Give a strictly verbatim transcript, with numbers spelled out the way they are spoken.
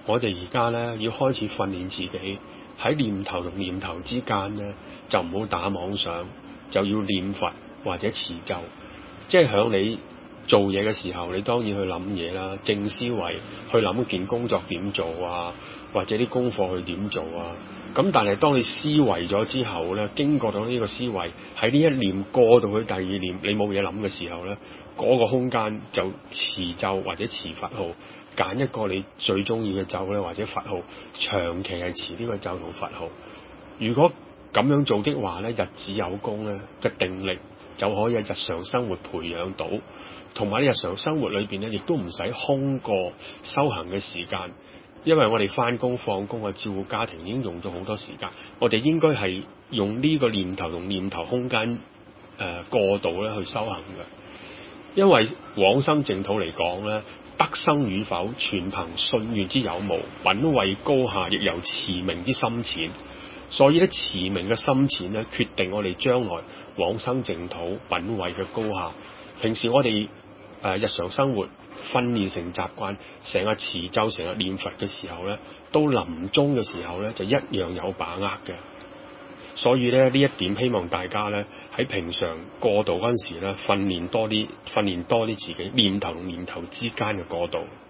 我哋而家咧要開始訓練自己喺念頭同念頭之間咧，就唔好打妄想，就要念佛或者持咒。即係響你做嘢嘅時候，你當然去諗嘢啦，正思維去諗件工作點做啊，或者啲功課去點做啊。咁但係當你思維咗之後咧，經過到呢個思維喺呢一念過到去第二念，你冇嘢諗嘅時候咧，嗰個空間就持咒或者持佛號，揀一個你最中意嘅咒咧或者佛號，長期係持呢個咒同佛號。如果咁樣做的話咧，日子有功咧嘅定力就可以喺日常生活培養到，同埋喺日常生活裏邊咧，亦都唔使空過修行嘅時間。因為我哋返工放工啊，照顧家庭已經用咗好多時間，我哋應該係用呢個念頭同念頭空間誒、呃、過渡咧去修行嘅。因為往生淨土嚟講咧，得生與否全憑信願之有無，品位高下亦由持名之深淺。所以咧，持名嘅深淺咧，決定我哋將來往生淨土品位嘅高下。平時我哋誒、呃、日常生活訓練成習慣，成日持咒、成日念佛嘅時候咧，到臨終嘅時候咧，就一樣有把握嘅。所以咧，呢一點希望大家咧喺平常過渡嗰陣時咧，訓練多啲，訓練多啲自己念頭同念頭之間嘅過渡。